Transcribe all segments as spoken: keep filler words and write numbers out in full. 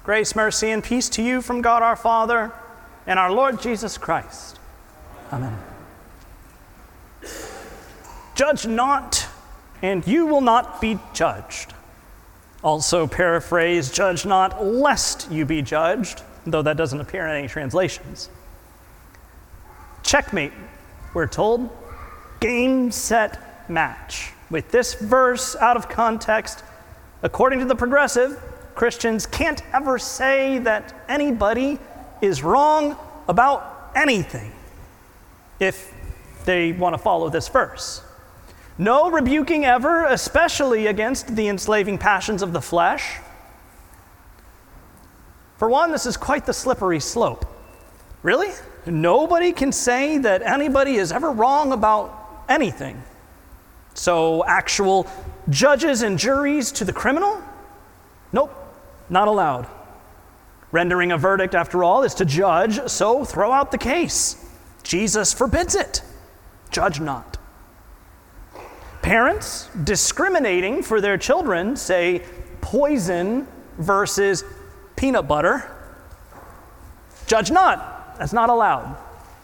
Grace, mercy, and peace to you from God our Father and our Lord Jesus Christ. Amen. Judge not, and you will not be judged. Also paraphrase, judge not, lest you be judged, though that doesn't appear in any translations. Checkmate, we're told. Game, set, match. With this verse out of context, according to the progressive, Christians can't ever say that anybody is wrong about anything if they want to follow this verse. No rebuking ever, especially against the enslaving passions of the flesh. For one, this is quite the slippery slope. Really? Nobody can say that anybody is ever wrong about anything. So actual judges and juries to the criminal? Nope, not allowed. Rendering a verdict, after all, is to judge, so throw out the case. Jesus forbids it. Judge not. Parents discriminating for their children, say poison versus peanut butter. Judge not. That's not allowed.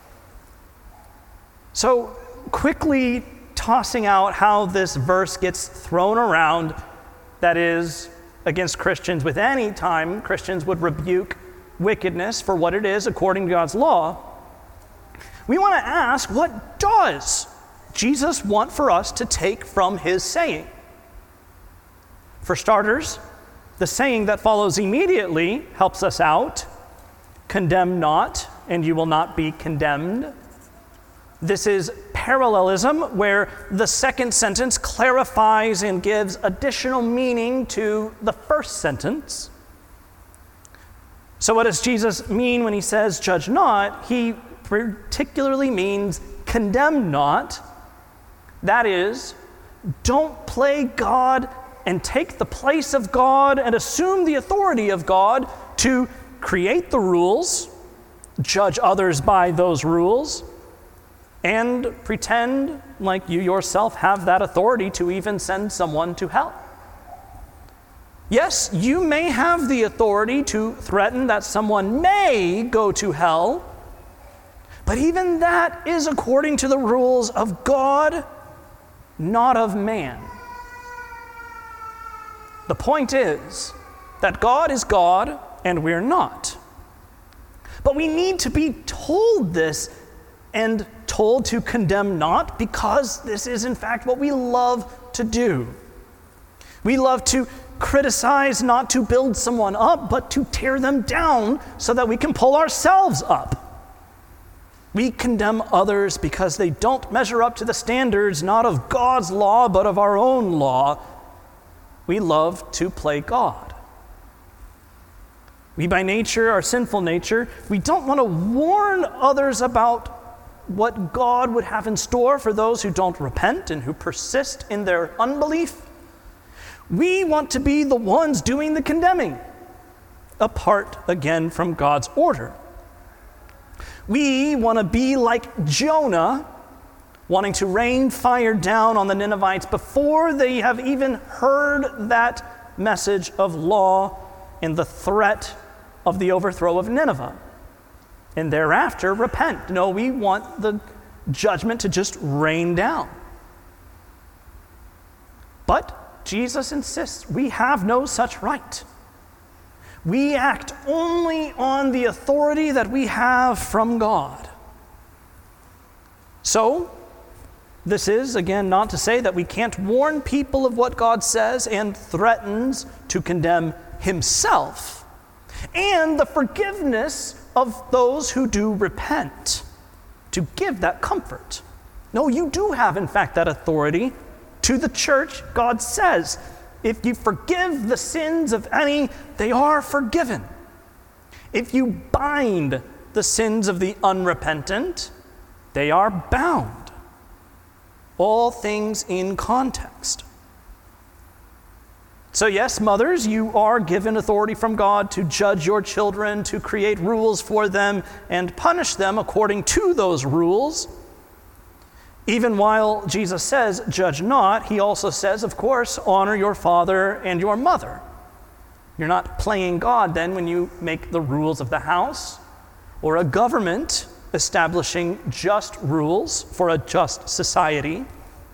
So quickly tossing out how this verse gets thrown around, that is, against Christians with any time Christians would rebuke wickedness for what it is according to God's law, we want to ask, what does Jesus want for us to take from his saying? For starters, the saying that follows immediately helps us out. Condemn not, and you will not be condemned. This is parallelism, where the second sentence clarifies and gives additional meaning to the first sentence. So what does Jesus mean when he says, judge not? He particularly means condemn not. That is, don't play God and take the place of God and assume the authority of God to create the rules, judge others by those rules, and pretend like you yourself have that authority to even send someone to hell. Yes, you may have the authority to threaten that someone may go to hell, but even that is according to the rules of God, not of man. The point is that God is God and we're not. But we need to be told this and told to condemn not, because this is in fact what we love to do. We love to criticize, not to build someone up, but to tear them down so that we can pull ourselves up. We condemn others because they don't measure up to the standards not of God's law, but of our own law. We love to play God. We by nature, our sinful nature, we don't want to warn others about what God would have in store for those who don't repent and who persist in their unbelief. We want to be the ones doing the condemning, apart again from God's order. We want to be like Jonah, wanting to rain fire down on the Ninevites before they have even heard that message of law and the threat of the overthrow of Nineveh. And thereafter, repent. No, we want the judgment to just rain down. But Jesus insists we have no such right. We act only on the authority that we have from God. So, this is, again, not to say that we can't warn people of what God says and threatens to condemn himself, and the forgiveness of those who do repent, to give that comfort. No, you do have, in fact, that authority. To the church, God says, if you forgive the sins of any, they are forgiven. If you bind the sins of the unrepentant, they are bound. All things in context. So yes, mothers, you are given authority from God to judge your children, to create rules for them, and punish them according to those rules. Even while Jesus says, judge not, he also says, of course, honor your father and your mother. You're not playing God then when you make the rules of the house, or a government establishing just rules for a just society.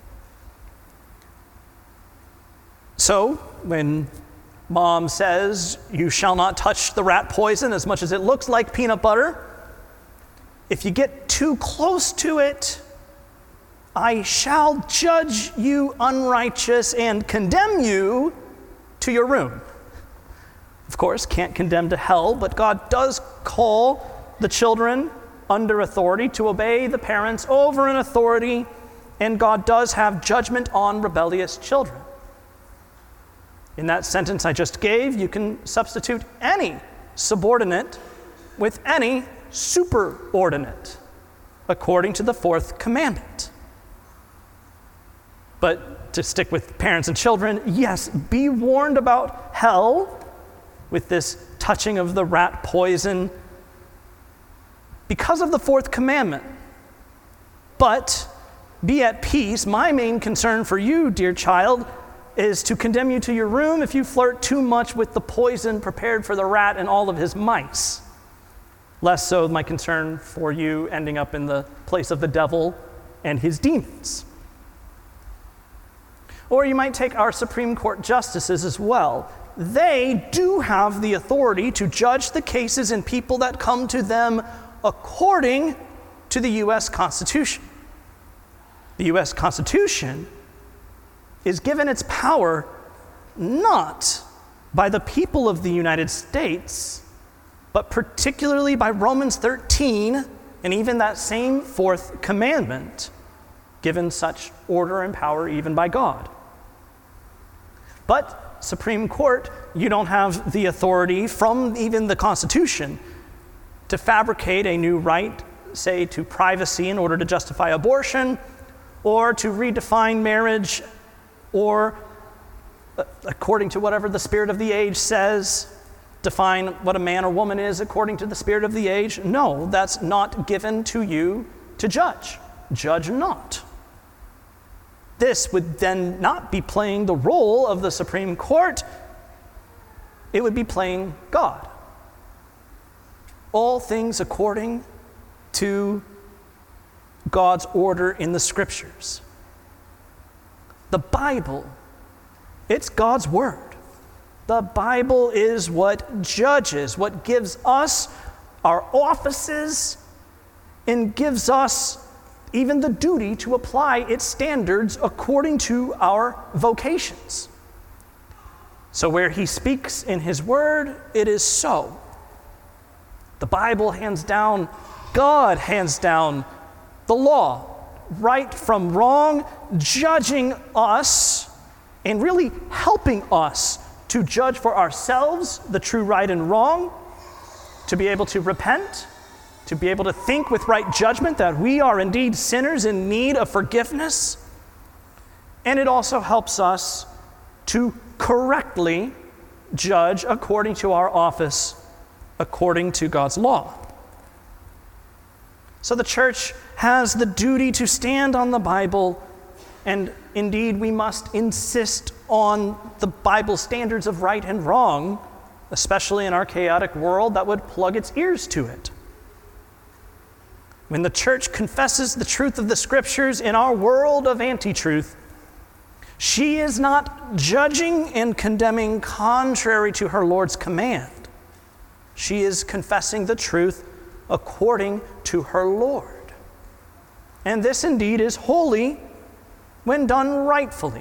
So, when Mom says, you shall not touch the rat poison as much as it looks like peanut butter, if you get too close to it, I shall judge you unrighteous and condemn you to your room. Of course, can't condemn to hell, but God does call the children under authority to obey the parents over an authority, and God does have judgment on rebellious children. In that sentence I just gave, you can substitute any subordinate with any superordinate, according to the fourth commandment. But to stick with parents and children, yes, be warned about hell with this touching of the rat poison because of the fourth commandment. But be at peace. My main concern for you, dear child, is to condemn you to your room if you flirt too much with the poison prepared for the rat and all of his mice. Less so my concern for you ending up in the place of the devil and his demons. Or you might take our Supreme Court justices as well. They do have the authority to judge the cases and people that come to them according to the U S Constitution. The U S Constitution is given its power not by the people of the United States, but particularly by Romans thirteen, and even that same fourth commandment, given such order and power even by God. But Supreme Court, you don't have the authority from even the Constitution to fabricate a new right, say, to privacy in order to justify abortion, or to redefine marriage, or, uh, according to whatever the spirit of the age says, define what a man or woman is according to the spirit of the age. No, that's not given to you to judge. Judge not. This would then not be playing the role of the Supreme Court. It would be playing God. All things according to God's order in the Scriptures. The Bible, it's God's Word. The Bible is what judges, what gives us our offices and gives us even the duty to apply its standards according to our vocations. So where he speaks in his word, it is so. The Bible hands down, God hands down the law, right from wrong, judging us and really helping us to judge for ourselves the true right and wrong, to be able to repent, to be able to think with right judgment that we are indeed sinners in need of forgiveness. And it also helps us to correctly judge according to our office, according to God's law. So the church has the duty to stand on the Bible, and indeed we must insist on the Bible standards of right and wrong, especially in our chaotic world that would plug its ears to it. When the church confesses the truth of the Scriptures in our world of anti-truth, she is not judging and condemning contrary to her Lord's command. She is confessing the truth according to her Lord. And this indeed is holy when done rightfully.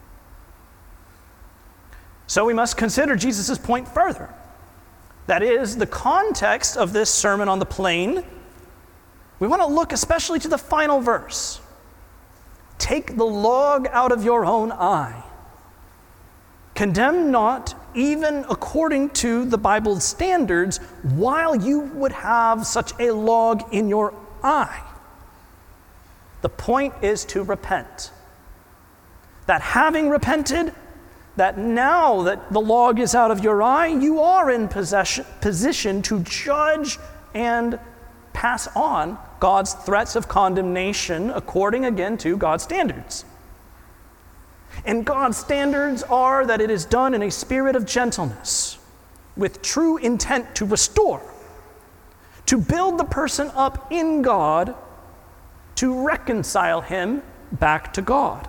So we must consider Jesus' point further. That is, the context of this Sermon on the Plain. We want to look especially to the final verse. Take the log out of your own eye. Condemn not, even according to the Bible's standards, while you would have such a log in your eye. The point is to repent. That having repented, that now that the log is out of your eye, you are in possession, position to judge and pass on God's threats of condemnation according again to God's standards. And God's standards are that it is done in a spirit of gentleness, with true intent to restore, to build the person up in God, to reconcile him back to God.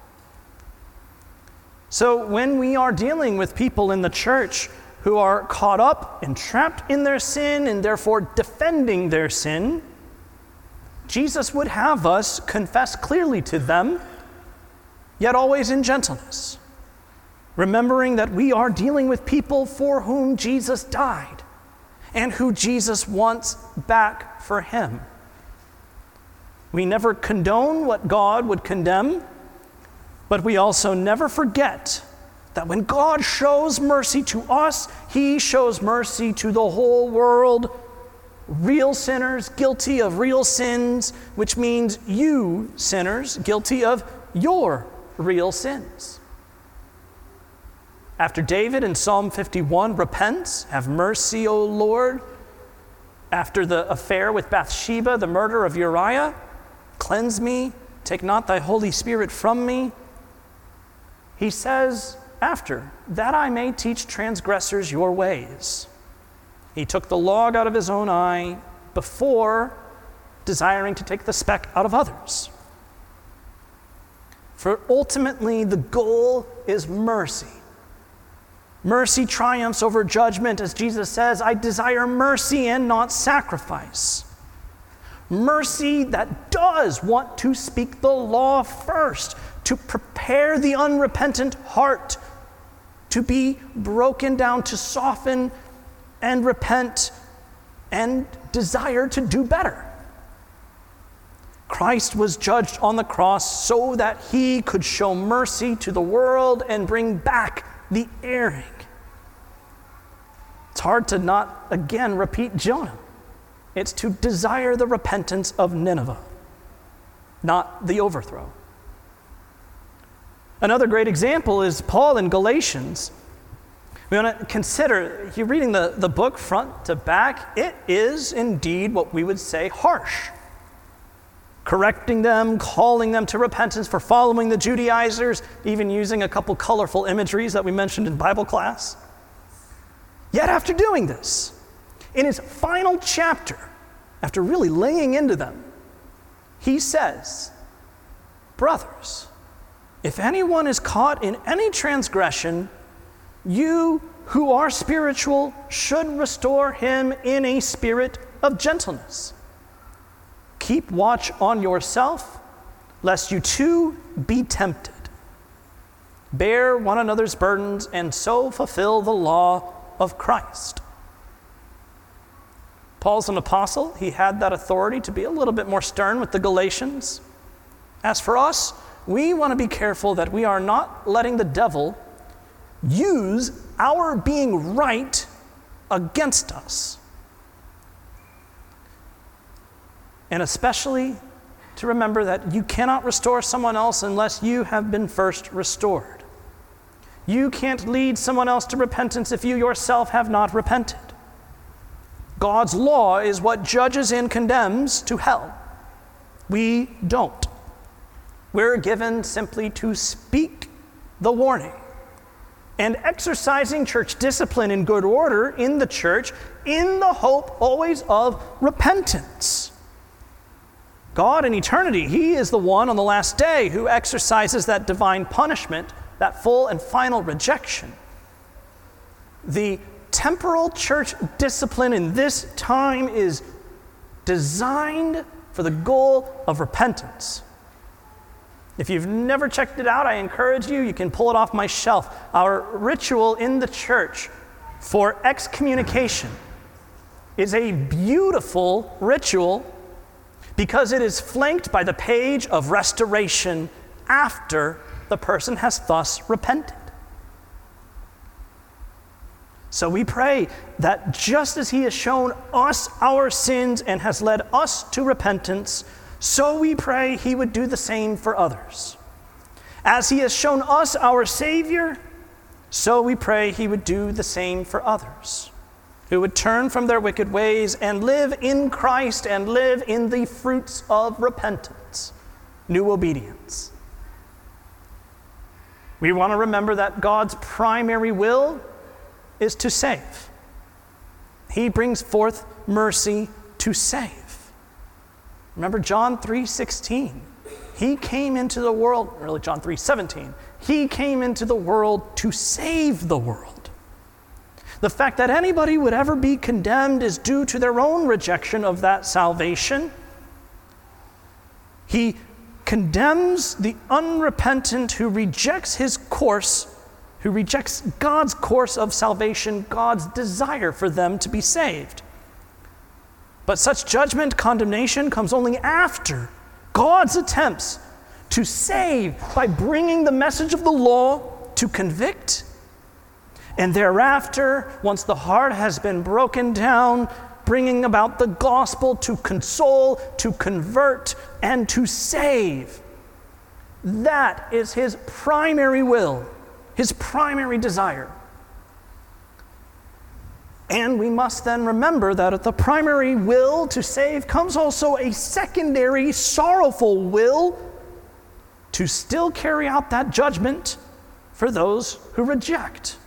So when we are dealing with people in the church who are caught up and trapped in their sin and therefore defending their sin, Jesus would have us confess clearly to them, yet always in gentleness, remembering that we are dealing with people for whom Jesus died and who Jesus wants back for him. We never condone what God would condemn, but we also never forget that when God shows mercy to us, he shows mercy to the whole world. Real sinners guilty of real sins, which means you sinners guilty of your real sins. After David in Psalm fifty-one repents, "Have mercy, O Lord," after the affair with Bathsheba, the murder of Uriah, "Cleanse me, take not thy Holy Spirit from me," he says after, "That I may teach transgressors your ways." He took the log out of his own eye before desiring to take the speck out of others. For ultimately, the goal is mercy. Mercy triumphs over judgment, as Jesus says, "I desire mercy and not sacrifice." Mercy that does want to speak the law first, to prepare the unrepentant heart to be broken down, to soften and repent and desire to do better. Christ was judged on the cross so that he could show mercy to the world and bring back the erring. It's hard to not again repeat Jonah. It's to desire the repentance of Nineveh, not the overthrow. Another great example is Paul in Galatians. We want to consider, you're reading the, the book front to back, it is indeed what we would say harsh. Correcting them, calling them to repentance for following the Judaizers, even using a couple colorful imageries that we mentioned in Bible class. Yet after doing this, in his final chapter, after really laying into them, he says, "Brothers, if anyone is caught in any transgression, you who are spiritual should restore him in a spirit of gentleness. Keep watch on yourself, lest you too be tempted. Bear one another's burdens, and so fulfill the law of Christ." Paul's an apostle. He had that authority to be a little bit more stern with the Galatians. As for us, we want to be careful that we are not letting the devil use our being right against us. And especially to remember that you cannot restore someone else unless you have been first restored. You can't lead someone else to repentance if you yourself have not repented. God's law is what judges and condemns to hell. We don't. We're given simply to speak the warning. And exercising church discipline in good order in the church in the hope always of repentance. God in eternity, he is the one on the last day who exercises that divine punishment, that full and final rejection. The temporal church discipline in this time is designed for the goal of repentance. If you've never checked it out, I encourage you, you can pull it off my shelf. Our ritual in the church for excommunication is a beautiful ritual because it is flanked by the page of restoration after the person has thus repented. So we pray that just as he has shown us our sins and has led us to repentance, so we pray he would do the same for others. As he has shown us our Savior, so we pray he would do the same for others, who would turn from their wicked ways and live in Christ and live in the fruits of repentance, new obedience. We want to remember that God's primary will is to save. He brings forth mercy to save. Remember John three sixteen. He came into the world, really John three seventeen. He came into the world to save the world. The fact that anybody would ever be condemned is due to their own rejection of that salvation. He condemns the unrepentant who rejects his course, who rejects God's course of salvation, God's desire for them to be saved. But such judgment, condemnation, comes only after God's attempts to save by bringing the message of the law to convict. And thereafter, once the heart has been broken down, bringing about the gospel to console, to convert, and to save. That is his primary will, his primary desire. And we must then remember that at the primary will to save comes also a secondary sorrowful will to still carry out that judgment for those who reject.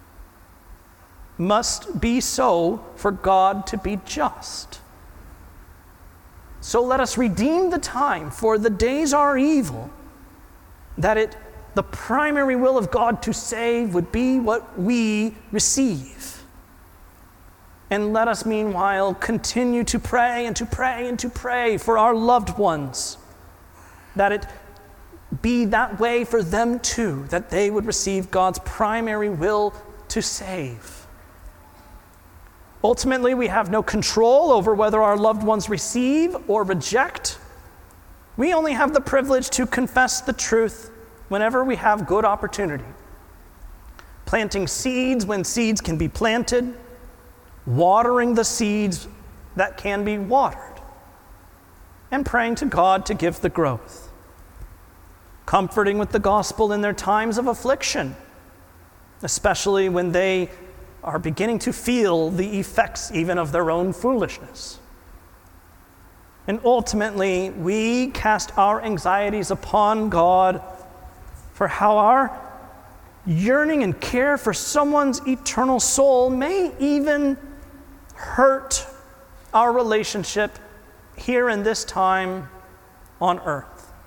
Must be so for God to be just. So let us redeem the time, for the days are evil, that it, the primary will of God to save would be what we receive. And let us meanwhile continue to pray and to pray and to pray for our loved ones, that it be that way for them too, that they would receive God's primary will to save. Ultimately, we have no control over whether our loved ones receive or reject. We only have the privilege to confess the truth whenever we have good opportunity. Planting seeds when seeds can be planted, watering the seeds that can be watered, and praying to God to give the growth. Comforting with the gospel in their times of affliction, especially when they are beginning to feel the effects even of their own foolishness. And ultimately, we cast our anxieties upon God for how our yearning and care for someone's eternal soul may even hurt our relationship here in this time on earth.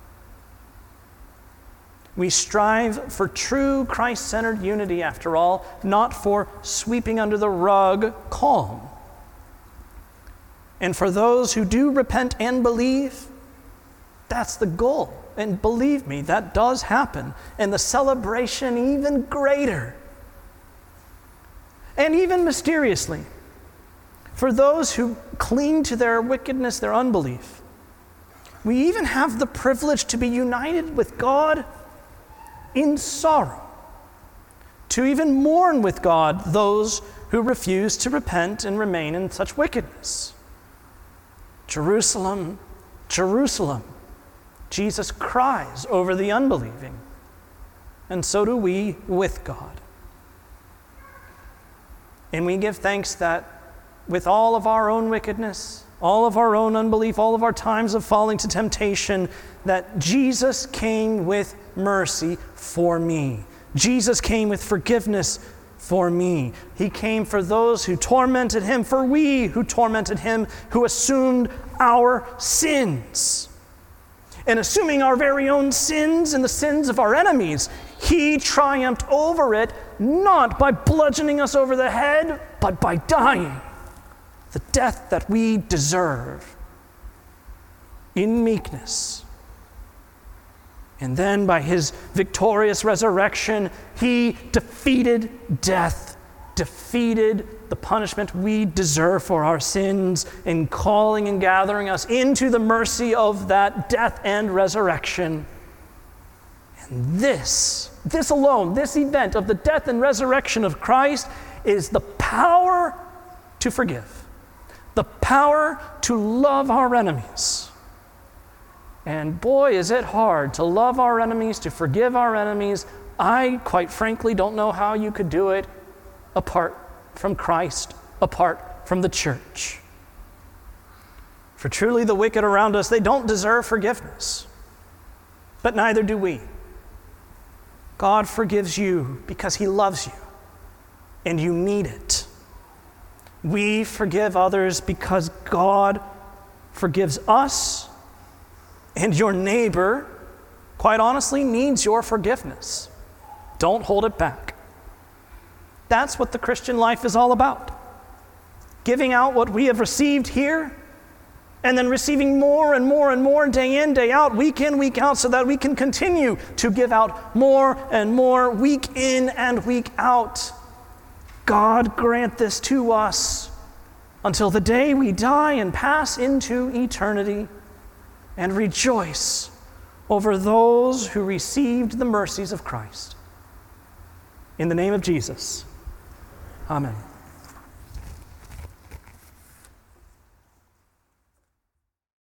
We strive for true Christ-centered unity, after all, not for sweeping under the rug calm. And for those who do repent and believe, that's the goal. And believe me, that does happen. And the celebration even greater. And even mysteriously, for those who cling to their wickedness, their unbelief, we even have the privilege to be united with God in sorrow, to even mourn with God those who refuse to repent and remain in such wickedness. Jerusalem, Jerusalem, Jesus cries over the unbelieving, and so do we with God. And we give thanks that with all of our own wickedness, all of our own unbelief, all of our times of falling to temptation, that Jesus came with mercy for me. Jesus came with forgiveness for me. He came for those who tormented him, for we who tormented him, who assumed our sins. And assuming our very own sins and the sins of our enemies, he triumphed over it, not by bludgeoning us over the head, but by dying the death that we deserve in meekness. And then by his victorious resurrection, he defeated death, defeated the punishment we deserve for our sins, in calling and gathering us into the mercy of that death and resurrection. And this, this alone, this event of the death and resurrection of Christ is the power to forgive, the power to love our enemies. And boy, is it hard to love our enemies, to forgive our enemies. I, quite frankly, don't know how you could do it apart from Christ, apart from the church. For truly the wicked around us, they don't deserve forgiveness, but neither do we. God forgives you because he loves you, and you need it. We forgive others because God forgives us, and your neighbor, quite honestly, needs your forgiveness. Don't hold it back. That's what the Christian life is all about. Giving out what we have received here, and then receiving more and more and more day in, day out, week in, week out, so that we can continue to give out more and more week in and week out. God grant this to us until the day we die and pass into eternity, and rejoice over those who received the mercies of Christ. In the name of Jesus, amen.